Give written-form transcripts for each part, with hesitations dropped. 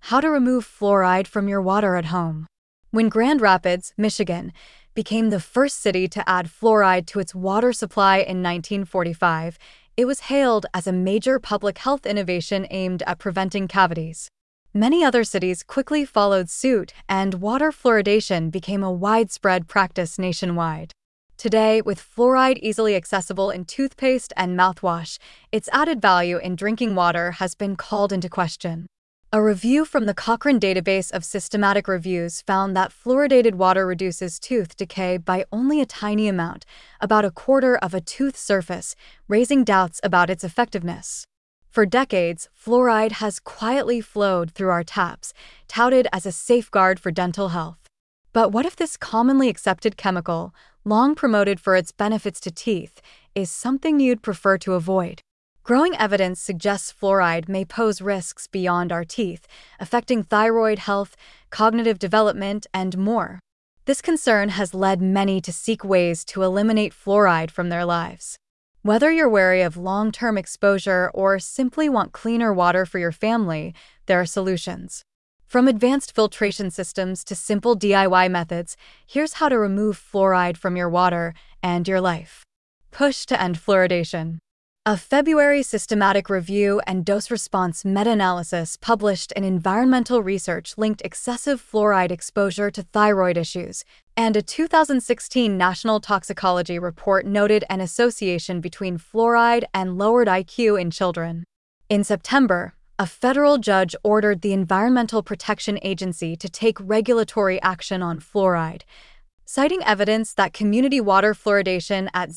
How to remove fluoride from your water at home. When Grand Rapids, Michigan, became the first city to add fluoride to its water supply in 1945, it was hailed as a major public health innovation aimed at preventing cavities. Many other cities quickly followed suit, and water fluoridation became a widespread practice nationwide. Today, with fluoride easily accessible in toothpaste and mouthwash, its added value in drinking water has been called into question. A review from the Cochrane Database of Systematic Reviews found that fluoridated water reduces tooth decay by only a tiny amount, about a quarter of a tooth surface, raising doubts about its effectiveness. For decades, fluoride has quietly flowed through our taps, touted as a safeguard for dental health. But what if this commonly accepted chemical, long promoted for its benefits to teeth, is something you'd prefer to avoid? Growing evidence suggests fluoride may pose risks beyond our teeth, affecting thyroid health, cognitive development, and more. This concern has led many to seek ways to eliminate fluoride from their lives. Whether you're wary of long-term exposure or simply want cleaner water for your family, there are solutions. From advanced filtration systems to simple DIY methods, here's how to remove fluoride from your water and your life. Push to end fluoridation. A February systematic review and dose-response meta-analysis published in Environmental Research linked excessive fluoride exposure to thyroid issues, and a 2016 National Toxicology report noted an association between fluoride and lowered IQ in children. In September, a federal judge ordered the Environmental Protection Agency to take regulatory action on fluoride, citing evidence that community water fluoridation at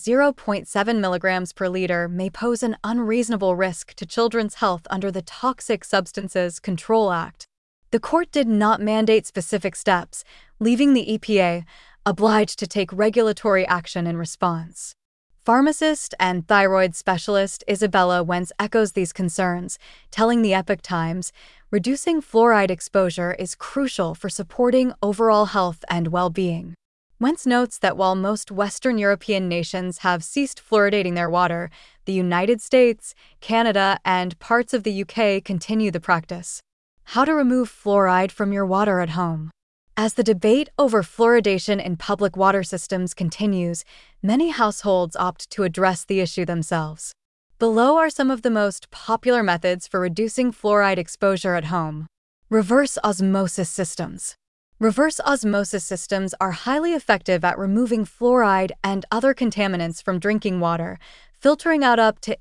0.7 milligrams per liter may pose an unreasonable risk to children's health under the Toxic Substances Control Act. The court did not mandate specific steps, leaving the EPA obliged to take regulatory action in response. Pharmacist and thyroid specialist Isabella Wentz echoes these concerns, telling the Epoch Times, "Reducing fluoride exposure is crucial for supporting overall health and well-being." Wentz notes that while most Western European nations have ceased fluoridating their water, the United States, Canada, and parts of the UK continue the practice. How to remove fluoride from your water at home. As the debate over fluoridation in public water systems continues, many households opt to address the issue themselves. Below are some of the most popular methods for reducing fluoride exposure at home. Reverse osmosis systems. Reverse osmosis systems are highly effective at removing fluoride and other contaminants from drinking water, filtering out up to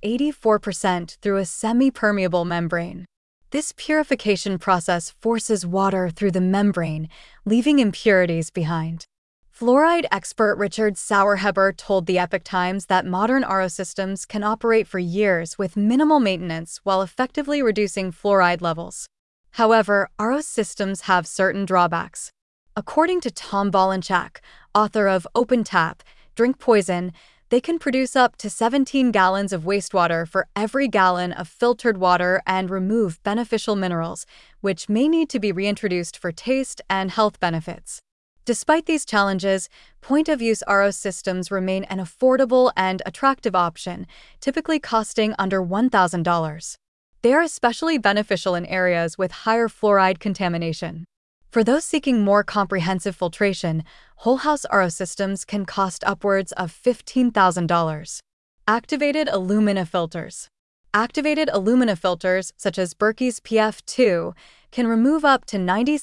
84% through a semi-permeable membrane. This purification process forces water through the membrane, leaving impurities behind. Fluoride expert Richard Sauerheber told the Epoch Times that modern RO systems can operate for years with minimal maintenance while effectively reducing fluoride levels. However, RO systems have certain drawbacks. According to Tom Bolinchak, author of Open Tap, Drink Poison, they can produce up to 17 gallons of wastewater for every gallon of filtered water and remove beneficial minerals, which may need to be reintroduced for taste and health benefits. Despite these challenges, point-of-use RO systems remain an affordable and attractive option, typically costing under $1,000. They are especially beneficial in areas with higher fluoride contamination. For those seeking more comprehensive filtration, whole-house RO systems can cost upwards of $15,000. Activated alumina filters. Activated alumina filters, such as Berkey's PF2, can remove up to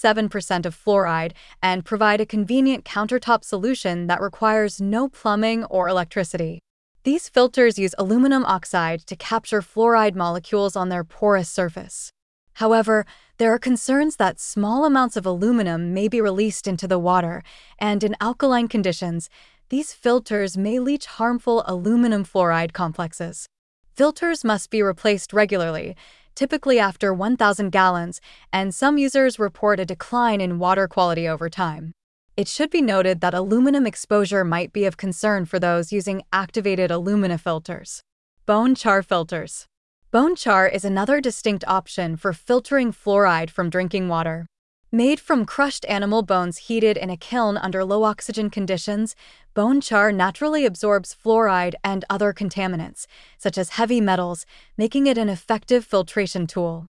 97% of fluoride and provide a convenient countertop solution that requires no plumbing or electricity. These filters use aluminum oxide to capture fluoride molecules on their porous surface. However, there are concerns that small amounts of aluminum may be released into the water, and in alkaline conditions, these filters may leach harmful aluminum fluoride complexes. Filters must be replaced regularly, typically after 1,000 gallons, and some users report a decline in water quality over time. It should be noted that aluminum exposure might be of concern for those using activated alumina filters. Bone char filters. Bone char is another distinct option for filtering fluoride from drinking water. Made from crushed animal bones heated in a kiln under low oxygen conditions, bone char naturally absorbs fluoride and other contaminants, such as heavy metals, making it an effective filtration tool.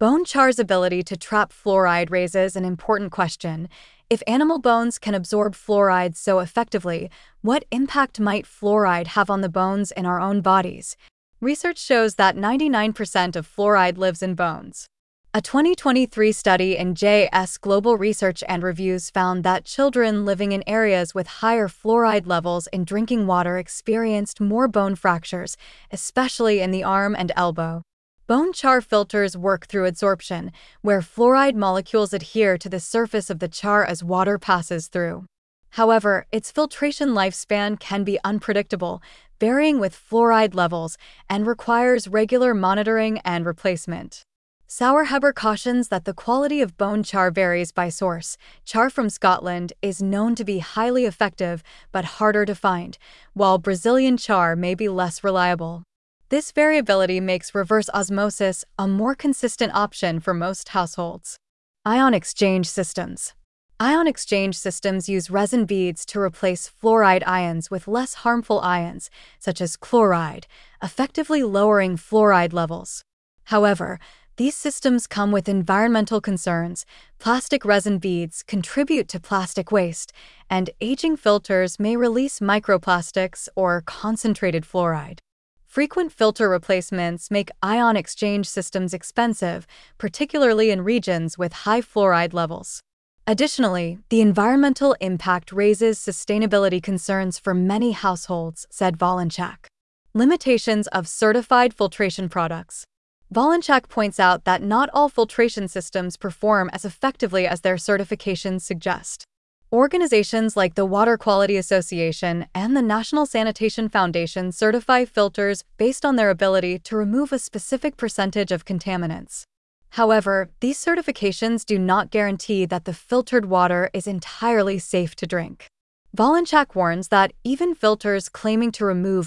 Bone char's ability to trap fluoride raises an important question. If animal bones can absorb fluoride so effectively, what impact might fluoride have on the bones in our own bodies? Research shows that 99% of fluoride lives in bones. A 2023 study in J.S. Global Research and Reviews found that children living in areas with higher fluoride levels in drinking water experienced more bone fractures, especially in the arm and elbow. Bone char filters work through adsorption, where fluoride molecules adhere to the surface of the char as water passes through. However, its filtration lifespan can be unpredictable, varying with fluoride levels, and requires regular monitoring and replacement. Sauerheber cautions that the quality of bone char varies by source. Char from Scotland is known to be highly effective but harder to find, while Brazilian char may be less reliable. This variability makes reverse osmosis a more consistent option for most households. Ion exchange systems. Ion exchange systems use resin beads to replace fluoride ions with less harmful ions, such as chloride, effectively lowering fluoride levels. However, these systems come with environmental concerns. Plastic resin beads contribute to plastic waste, and aging filters may release microplastics or concentrated fluoride. Frequent filter replacements make ion exchange systems expensive, particularly in regions with high fluoride levels. Additionally, the environmental impact raises sustainability concerns for many households, said Volenchak. Limitations of certified filtration products. Volenchak points out that not all filtration systems perform as effectively as their certifications suggest. Organizations like the Water Quality Association and the National Sanitation Foundation certify filters based on their ability to remove a specific percentage of contaminants. However, these certifications do not guarantee that the filtered water is entirely safe to drink. Volenchak warns that even filters claiming to remove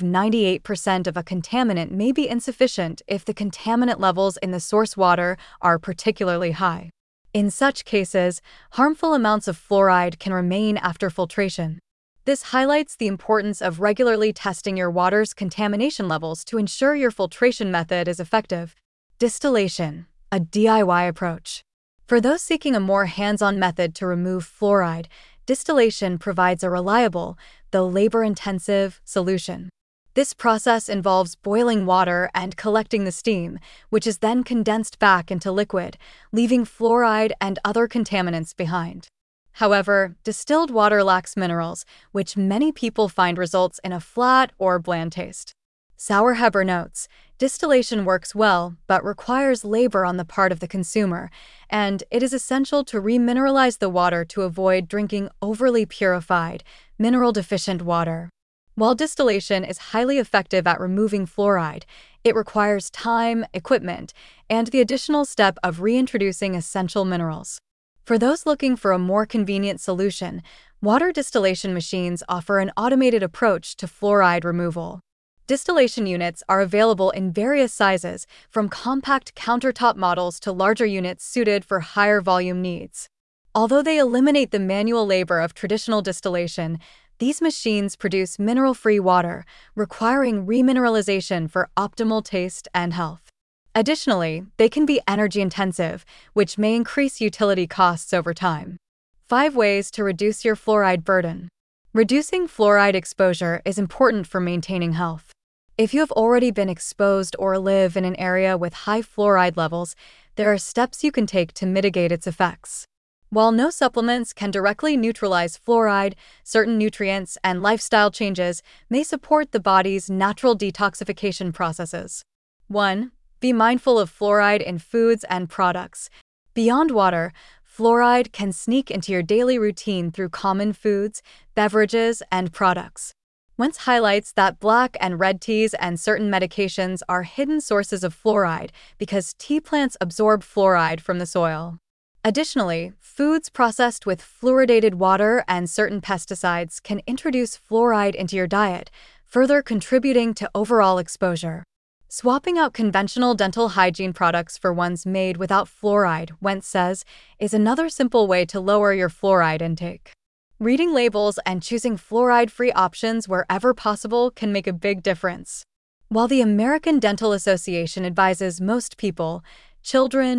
98% of a contaminant may be insufficient if the contaminant levels in the source water are particularly high. In such cases, harmful amounts of fluoride can remain after filtration. This highlights the importance of regularly testing your water's contamination levels to ensure your filtration method is effective. Distillation, a DIY approach. For those seeking a more hands-on method to remove fluoride, distillation provides a reliable, though labor-intensive, solution. This process involves boiling water and collecting the steam, which is then condensed back into liquid, leaving fluoride and other contaminants behind. However, distilled water lacks minerals, which many people find results in a flat or bland taste. Sauerheber notes, distillation works well but requires labor on the part of the consumer, and it is essential to remineralize the water to avoid drinking overly purified, mineral-deficient water. While distillation is highly effective at removing fluoride, it requires time, equipment, and the additional step of reintroducing essential minerals. For those looking for a more convenient solution, water distillation machines offer an automated approach to fluoride removal. Distillation units are available in various sizes, from compact countertop models to larger units suited for higher volume needs. Although they eliminate the manual labor of traditional distillation, these machines produce mineral-free water, requiring remineralization for optimal taste and health. Additionally, they can be energy-intensive, which may increase utility costs over time. 5 ways to reduce your fluoride burden. Reducing fluoride exposure is important for maintaining health. If you have already been exposed or live in an area with high fluoride levels, there are steps you can take to mitigate its effects. While no supplements can directly neutralize fluoride, certain nutrients and lifestyle changes may support the body's natural detoxification processes. 1. Be mindful of fluoride in foods and products. Beyond water, fluoride can sneak into your daily routine through common foods, beverages, and products. Wentz highlights that black and red teas and certain medications are hidden sources of fluoride because tea plants absorb fluoride from the soil. Additionally, foods processed with fluoridated water and certain pesticides can introduce fluoride into your diet, further contributing to overall exposure. Swapping out conventional dental hygiene products for ones made without fluoride, Wentz says, is another simple way to lower your fluoride intake. Reading labels and choosing fluoride-free options wherever possible can make a big difference. While the American Dental Association advises most people, children,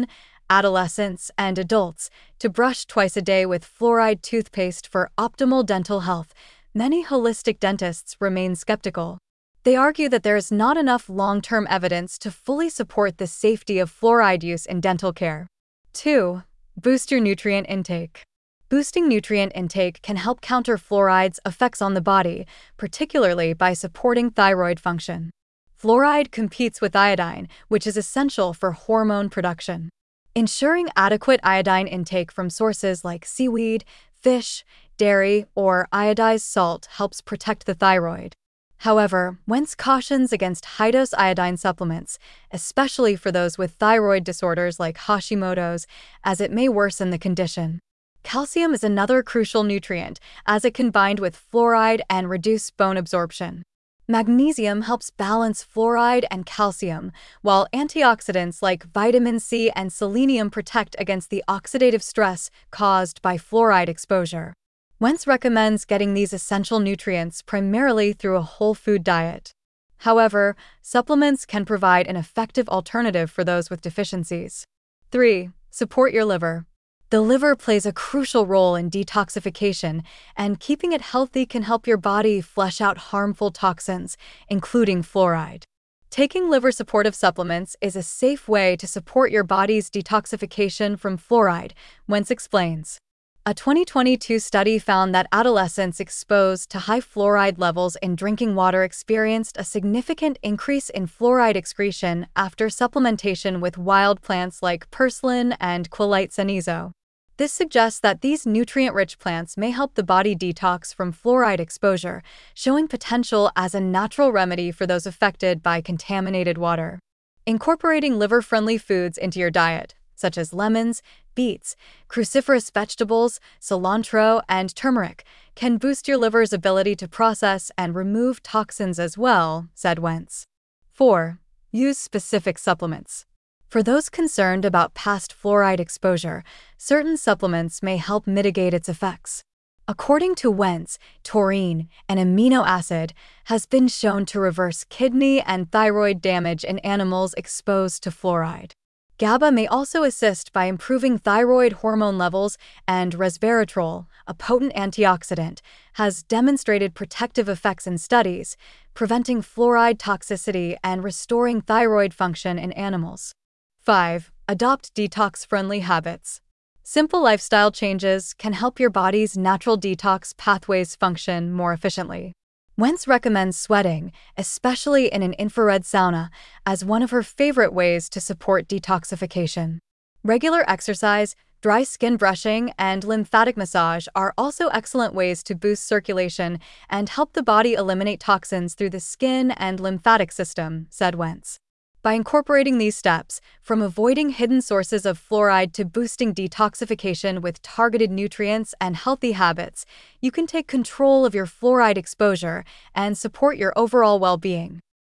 adolescents, and adults to brush twice a day with fluoride toothpaste for optimal dental health, many holistic dentists remain skeptical. They argue that there is not enough long-term evidence to fully support the safety of fluoride use in dental care. 2. Boost your nutrient intake. Boosting nutrient intake can help counter fluoride's effects on the body, particularly by supporting thyroid function. Fluoride competes with iodine, which is essential for hormone production. Ensuring adequate iodine intake from sources like seaweed, fish, dairy, or iodized salt helps protect the thyroid. However, Wentz cautions against high-dose iodine supplements, especially for those with thyroid disorders like Hashimoto's, as it may worsen the condition. Calcium is another crucial nutrient, as it can bind with fluoride and reduce bone absorption. Magnesium helps balance fluoride and calcium, while antioxidants like vitamin C and selenium protect against the oxidative stress caused by fluoride exposure. Wentz recommends getting these essential nutrients primarily through a whole food diet. However, supplements can provide an effective alternative for those with deficiencies. 3. Support your liver. The liver plays a crucial role in detoxification, and keeping it healthy can help your body flush out harmful toxins, including fluoride. Taking liver-supportive supplements is a safe way to support your body's detoxification from fluoride, Wentz explains. A 2022 study found that adolescents exposed to high fluoride levels in drinking water experienced a significant increase in fluoride excretion after supplementation with wild plants like purslane and Quillite sanizo. This suggests that these nutrient-rich plants may help the body detox from fluoride exposure, showing potential as a natural remedy for those affected by contaminated water. Incorporating liver-friendly foods into your diet, such as lemons, beets, cruciferous vegetables, cilantro, and turmeric, can boost your liver's ability to process and remove toxins as well, said Wentz. 4. Use specific supplements. For those concerned about past fluoride exposure, certain supplements may help mitigate its effects. According to Wentz, taurine, an amino acid, has been shown to reverse kidney and thyroid damage in animals exposed to fluoride. GABA may also assist by improving thyroid hormone levels, and resveratrol, a potent antioxidant, has demonstrated protective effects in studies, preventing fluoride toxicity and restoring thyroid function in animals. 5. Adopt detox-friendly habits. Simple lifestyle changes can help your body's natural detox pathways function more efficiently. Wentz recommends sweating, especially in an infrared sauna, as one of her favorite ways to support detoxification. Regular exercise, dry skin brushing, and lymphatic massage are also excellent ways to boost circulation and help the body eliminate toxins through the skin and lymphatic system, said Wentz. By incorporating these steps, from avoiding hidden sources of fluoride to boosting detoxification with targeted nutrients and healthy habits, you can take control of your fluoride exposure and support your overall well-being.